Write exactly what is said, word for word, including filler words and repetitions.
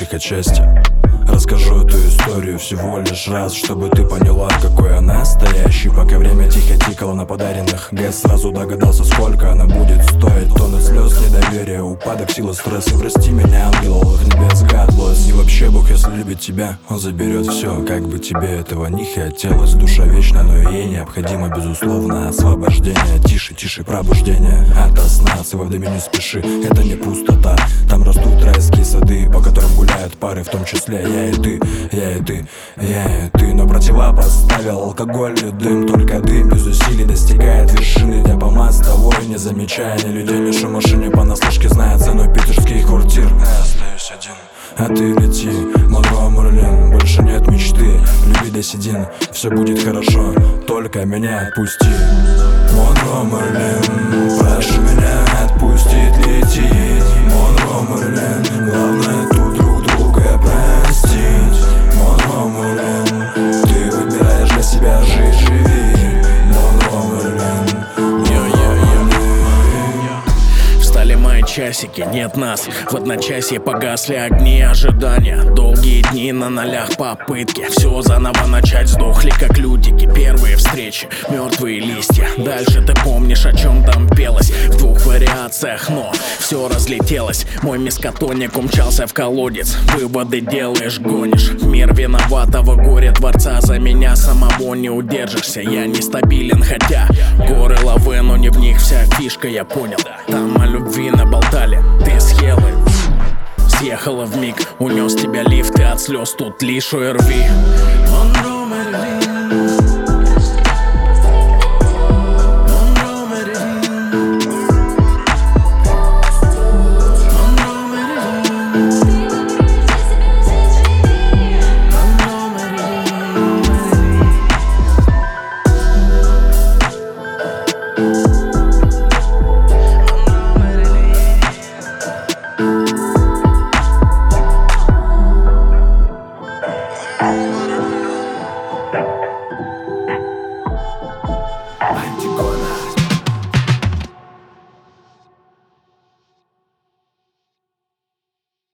их отчасти. Расскажу эту историю всего лишь раз, чтобы ты поняла, какой она настоящий. Пока время тихо тикало на подаренных ГЭС, сразу догадался, сколько она будет стоить. Тонны слез, недоверия, упадок, сила, стресс. И прости меня, ангел небес, God bless. И вообще Бог, если любит тебя, Он заберет все. Как бы тебе этого не хотелось, душа вечна, но ей необходимо, безусловно, освобождение. Тише, тише, пробуждение ото сна, в доме не спеши, это не пустота. Там растут райские сады, по которым гуляют пары, в том числе я и ты, я и ты, я и ты. Но противопоставил алкоголь и дым, только дым без усилий достигает вершины. Я по мостовой, не замечая ни людей, ни шум машине, понаслышке зная цену питерских квартир. Я остаюсь один, а ты лети, Монро Мерлин, больше нет мечты. Люби до седин, все будет хорошо, только меня отпусти. Монро Мерлин, прошу меня отпустить, лететь. Монро Мерлин, главное тут друг друга простить. Монро Мерлин, ты выбираешь для себя жить, живи. Монро Мерлин, встали мои часики, нет нас. В одночасье погасли огни ожидания. Долгие дни на нолях попытки все заново начать. Сдохли как лютики, первые встречи, мертвые листья. Дальше ты помнишь, о чем там пелось в двух вариациях, но все разлетелось. Мой мискотоник умчался в колодец. Выводы делаешь, гонишь. Мир виноватого горя творца, за меня самого не удержишься. Я нестабилен, хотя горы лавы, но не в них вся фишка, я понял. Там о любви наболтали, ты съела, съехала вмиг, унес тебя лифт, и от слез тут лишь о эр ви. Oh,